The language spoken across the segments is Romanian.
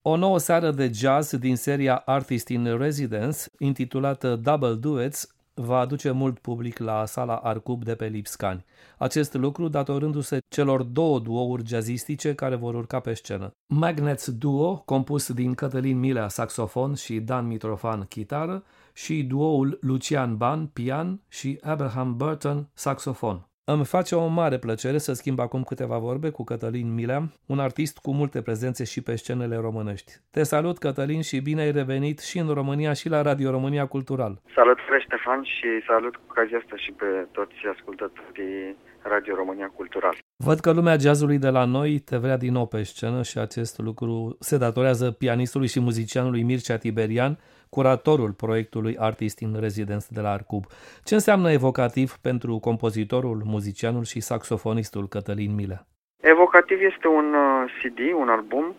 O nouă seară de jazz din seria Artist in Residence, intitulată Double Duets, va aduce mult public la sala Arcub de pe Lipscani. Acest lucru datorându-se celor două duouri jazzistice care vor urca pe scenă. Magnets Duo, compus din Cătălin Milea, saxofon și Dan Mitrofan, chitară, și duoul Lucian Ban, pian și Abraham Burton, saxofon. Îmi face o mare plăcere să schimb acum câteva vorbe cu Cătălin Milea, un artist cu multe prezențe și pe scenele românești. Te salut, Cătălin, și bine ai revenit și în România și la Radio România Cultural. Salut, Ștefan, și salut cu ocazia asta și pe toți ascultătorii Radio România Cultural. Văd că lumea jazzului de la noi te vrea din nou pe scenă și acest lucru se datorează pianistului și muzicianului Mircea Tiberian, curatorul proiectului Artist in Residence de la Arcub. Ce înseamnă evocativ pentru compozitorul, muzicianul și saxofonistul Cătălin Milea? Evocativ este un CD, un album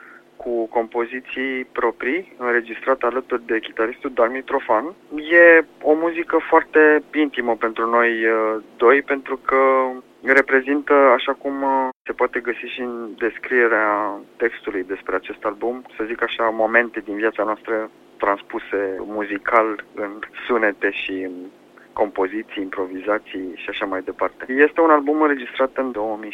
cu compoziții proprii, înregistrat alături de chitaristul Dan Mitrofan. E o muzică foarte intimă pentru noi doi, pentru că reprezintă, așa cum se poate găsi și în descrierea textului despre acest album, să zic așa, momente din viața noastră transpuse muzical în sunete și în compoziții, improvizații și așa mai departe. Este un album înregistrat în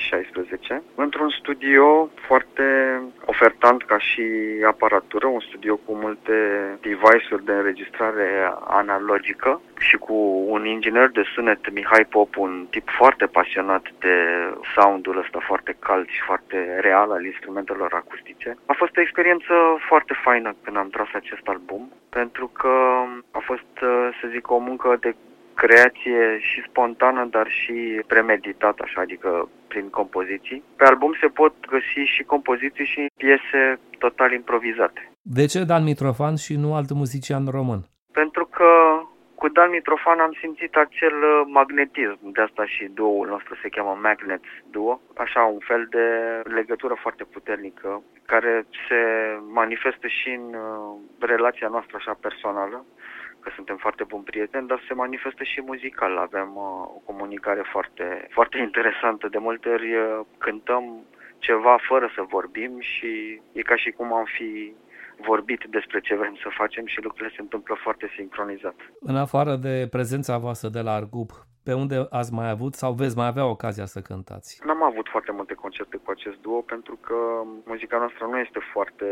2016 într-un studio foarte ofertant ca și aparatură, un studio cu multe device-uri de înregistrare analogică și cu un inginer de sunet, Mihai Pop, un tip foarte pasionat de sound-ul ăsta foarte cald și foarte real al instrumentelor acustice. A fost o experiență foarte faină când am tras acest album, pentru că a fost, să zic, o muncă de creație și spontană, dar și premeditată, așa, adică prin compoziții. Pe album se pot găsi și compoziții și piese total improvizate. De ce Dan Mitrofan și nu alt muzician român? Pentru că cu Dan Mitrofan am simțit acel magnetism, de asta și duo-ul nostru se cheamă Magnets Duo, așa un fel de legătură foarte puternică care se manifestă și în relația noastră așa personală, că suntem foarte buni prieteni, dar se manifestă și muzical. Avem o comunicare foarte, foarte interesantă. De multe ori cântăm ceva fără să vorbim și e ca și cum am fi vorbit despre ce vrem să facem și lucrurile se întâmplă foarte sincronizat. În afară de prezența voastră de la Arcub, pe unde ați mai avut sau veți mai avea ocazia să cântați? N-am avut foarte multe concerte cu acest duo pentru că muzica noastră nu este foarte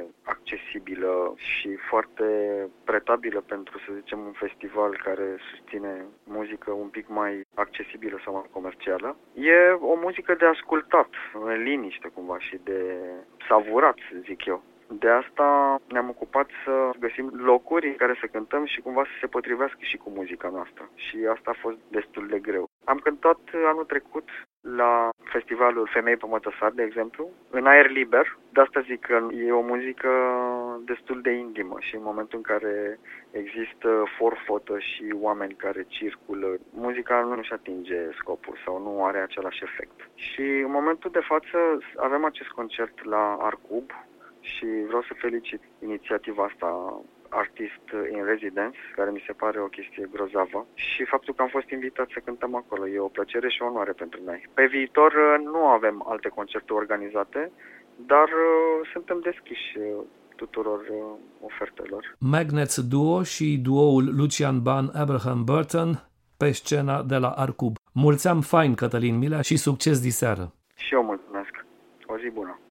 accesibilă și foarte pretabilă pentru, să zicem, un festival care susține muzică un pic mai accesibilă sau mai comercială. E o muzică de ascultat, în liniște cumva și de savurat, zic eu. De asta ne-am ocupat să găsim locuri în care să cântăm și cumva să se potrivească și cu muzica noastră. Și asta a fost destul de greu. Am cântat anul trecut la festivalul Femei pe Mătăsar, de exemplu, în aer liber. De asta zic că e o muzică destul de intimă și în momentul în care există forfotă și oameni care circulă, muzica nu-și atinge scopul sau nu are același efect. Și în momentul de față avem acest concert la Arcub, și vreau să felicit inițiativa asta Artist in Residence, care mi se pare o chestie grozavă, și faptul că am fost invitat să cântăm acolo. E o plăcere și o onoare pentru noi. Pe viitor nu avem alte concerte organizate, dar suntem deschiși tuturor ofertelor. Magnets Duo și duoul Lucian Ban, Abraham Burton pe scena de la Arcub. Mulțeam fain, Cătălin Milea, și succes diseară! Și eu mulțumesc! O zi bună!